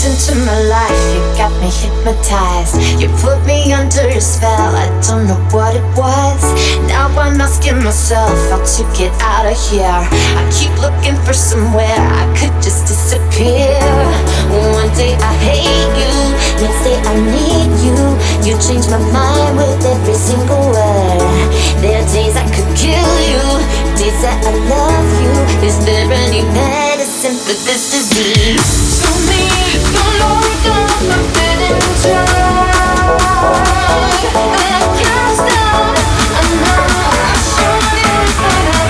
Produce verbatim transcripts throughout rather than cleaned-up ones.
into my life, you got me hypnotized. You put me under your spell, I don't know what it was. Now I'm asking myself how to get out of here. I keep looking for somewhere I could just disappear. One day I hate you, next day I need you. You change my mind with every single word. There are days I could kill you, days that I love you. Is there any medicine for this disease? Show me your love, I'm getting drunk, and I can't stop. I'm not sure that I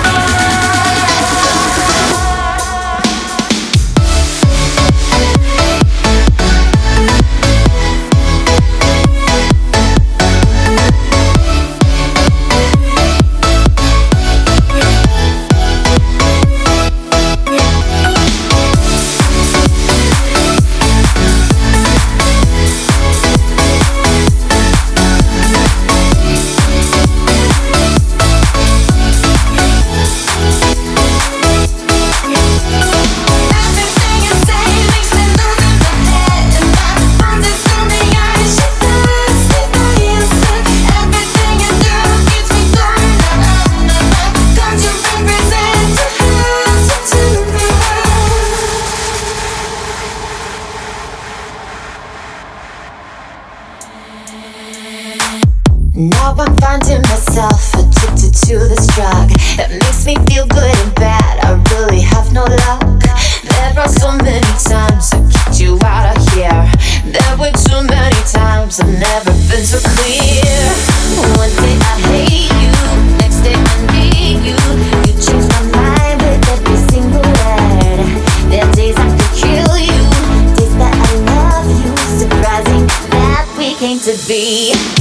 Now I'm finding myself addicted to this drug that makes me feel good and bad. I really have no luck. There are so many times I kicked you out of here. There were too many times I've never been so clear. One day I hate you, next day I need you. You change my mind with every single word. There are days I could kill you, days that I love you. Surprising that we came to be.